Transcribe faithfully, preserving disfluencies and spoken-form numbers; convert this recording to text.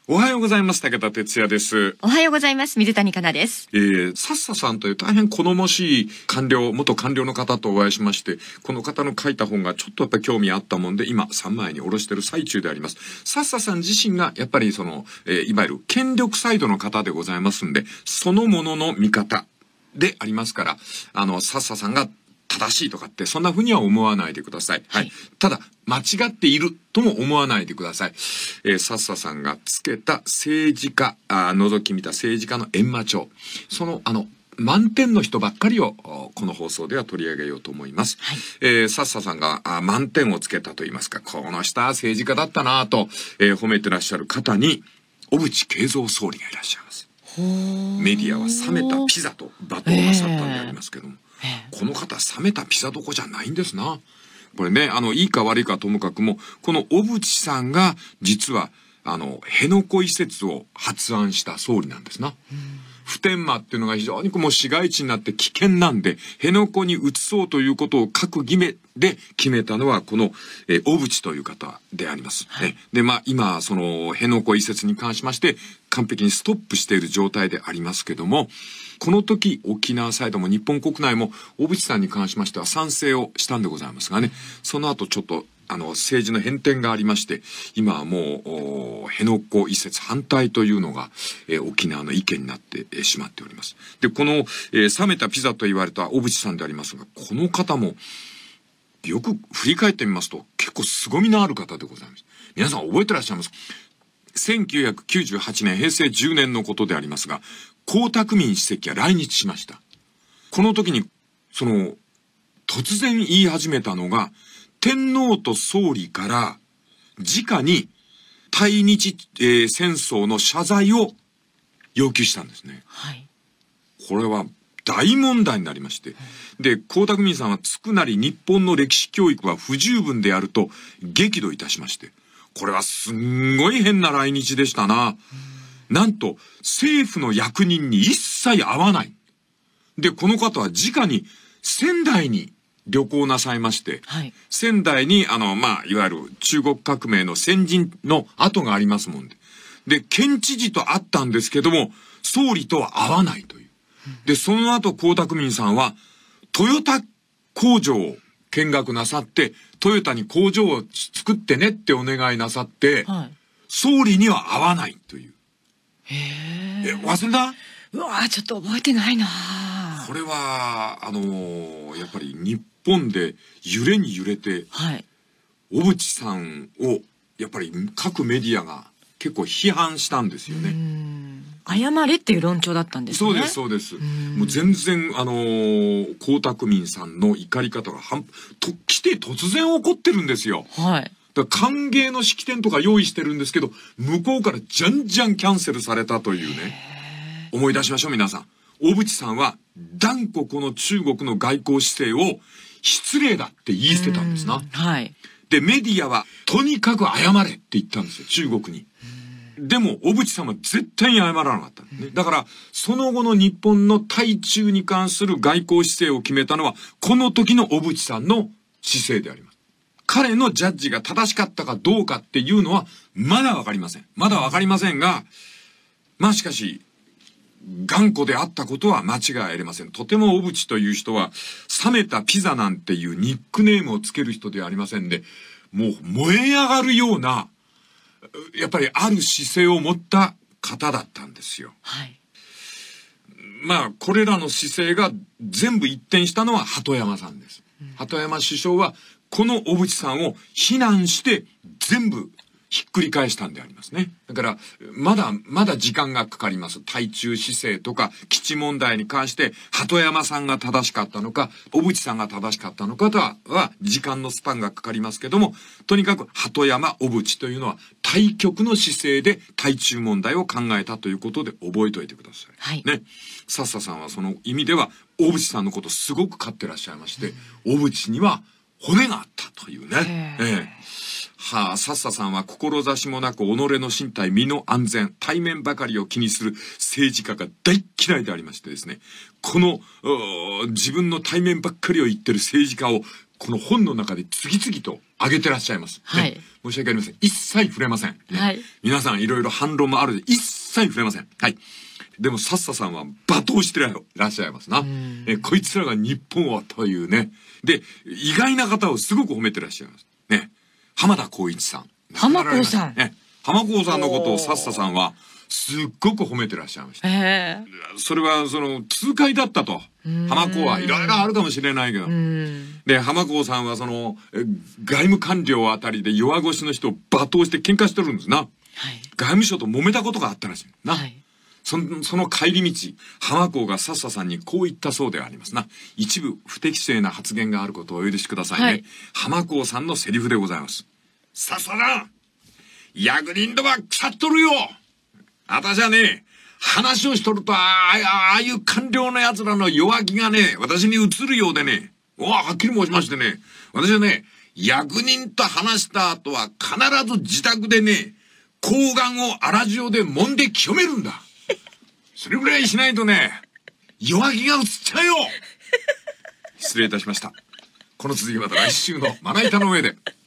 おはようございます。武田哲也です。 おはようございます。水谷香奈です。 えー、さっささんという大変好ましい官僚、元官僚の方とお会いしまして、この方の書いた本がちょっとやっぱり興味あったもんで、今さんまいに下ろしている最中であります。さっささん自身がやっぱりその、えー、いわゆる権力サイドの方でございますんで、そのものの見方でありますから、あの、さっささんが正しいとかってそんな風には思わないでください。はい。ただ間違っているとも思わないでください。えー、さっささんがつけた政治家、あ覗き見た政治家の閻魔帳、そのあの満点の人ばっかりをこの放送では取り上げようと思います。はい、えー、さっささんがあ満点をつけたと言いますか、この人は政治家だったなと、えー、褒めてらっしゃる方に小渕恵三総理がいらっしゃいます。メディアは冷めたピザと罵倒なさったんでありますけども。この方冷めたピザどこじゃないんですな。これね、あのいいか悪いかともかくも、この小渕さんが実はあの辺野古移設を発案した総理なんですな。普天間っていうのが非常にもう市街地になって危険なんで、辺野古に移そうということを閣議めで決めたのはこの、えー、小渕という方であります。はい、で、まあ今その辺野古移設に関しまして完璧にストップしている状態でありますけども、この時沖縄サイドも日本国内も小渕さんに関しましては賛成をしたんでございますがね、その後ちょっとあの政治の変転がありまして、今はもう辺野古移設反対というのが、えー、沖縄の意見になってしまっております。で、この、えー、冷めたピザと言われた小渕さんでありますが、この方もよく振り返ってみますと結構凄みのある方でございます。皆さん覚えてらっしゃいます？せんきゅうひゃくきゅうじゅうはちねん、平成じゅうねんのことでありますが、江沢民主席が来日しました。この時にその突然言い始めたのが、天皇と総理から直に対日、えー、戦争の謝罪を要求したんですね。はい、これは大問題になりまして、で江沢民さんはつくなり日本の歴史教育は不十分であると激怒いたしまして、これはすんごい変な来日でしたな。なんと政府の役人に一切会わない。でこの方は直に仙台に旅行なさいまして、はい、仙台にあのまあいわゆる中国革命の先人の跡がありますもんで、で県知事と会ったんですけども総理とは会わないという。でその後江沢民さんはトヨタ工場を見学なさって、トヨタに工場を作ってねってお願いなさって、はい、総理には会わないという。へえ、忘れた？ うわー、ちょっと覚えてないな。 これはあのー、やっぱり日本で揺れに揺れて、はい、小渕さんをやっぱり各メディアが結構批判したんですよね。 謝れっていう論調だったんですね。 そうですそうです。もう全然あのー、江沢民さんの怒り方がはんと来て突然起こってるんですよ。はい。だから歓迎の式典とか用意してるんですけど、向こうからじゃんじゃんキャンセルされたというね。思い出しましょう皆さん。小渕さんは断固この中国の外交姿勢を失礼だって言い捨てたんですな。はい。でメディアはとにかく謝れって言ったんですよ、中国に。でも小渕さんは絶対に謝らなかったんですね。だからその後の日本の対中に関する外交姿勢を決めたのはこの時の小渕さんの姿勢であります。彼のジャッジが正しかったかどうかっていうのはまだわかりません。まだわかりませんが、まあしかし頑固であったことは間違いありません。とても小渕という人は冷めたピザなんていうニックネームをつける人ではありませんで、もう燃え上がるようなやっぱりある姿勢を持った方だったんですよ。はい。まあこれらの姿勢が全部一転したのは鳩山さんです。うん、鳩山首相はこの小渕さんを非難して全部ひっくり返したんでありますね。だからまだまだ時間がかかります。対中姿勢とか基地問題に関して鳩山さんが正しかったのか小渕さんが正しかったのかとは時間のスパンがかかりますけども、とにかく鳩山小渕というのは対極の姿勢で対中問題を考えたということで覚えておいてください。はい、ね。さっささんはその意味では小渕さんのことすごく飼ってらっしゃいまして、小渕には骨があったというね。ええ。はあ、さっささんは志もなく己の身体身の安全体面ばかりを気にする政治家が大嫌いでありましてですね、この自分の体面ばっかりを言ってる政治家をこの本の中で次々と挙げてらっしゃいます。 はい。 ね、申し訳ありません。一切触れません。ね、 はい。 皆さんいろいろ反論もあるで、一切触れません。はい。でも、サッサさんは罵倒してらっしゃいますな。え、こいつらが日本をというね。で、意外な方をすごく褒めてらっしゃいます。ね。浜田光一さん。 浜光さん。 ね。浜光さんのことをサッサさんは、すっごく褒めてらっしゃいました。 えー、それは、その、痛快だったと。浜光はいろいろあるかもしれないけど。で、浜光さんは、その、外務官僚あたりで弱腰の人を罵倒して喧嘩してるんですな。はい、外務省と揉めたことがあったらしいな。はい、その、その帰り道、浜光がサッサさんにこう言ったそうでありますな。一部不適正な発言があることをお許しくださいね。はい、浜光さんのセリフでございます。サッサだ、役人とは腐っとるよ。私はね、話をしとると、ああ、ああいう官僚の奴らの弱気がね、私に映るようでね、おはっきり申しましてね、私はね、役人と話した後は必ず自宅でね、睾丸を粗塩で揉んで清めるんだ。それぐらいしないとね、弱気が映っちゃうよ。失礼いたしました。この続きまた来週のまな板の上で。